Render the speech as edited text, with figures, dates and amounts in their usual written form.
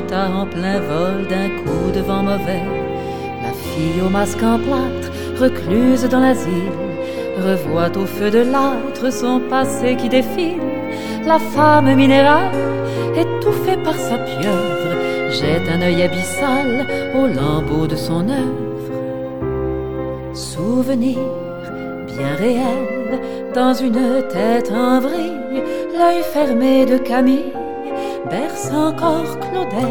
s'arrêta en plein vol d'un coup de vent mauvais. La fille au masque en plâtre, recluse dans l'asile, revoit au feu de l'âtre son passé qui défile. La femme minérale, étouffée par sa pieuvre, jette un œil abyssal au lambeau de son œuvre. Souvenir bien réel dans une tête en vrille, l'œil fermé de Camille berce encore Claudel.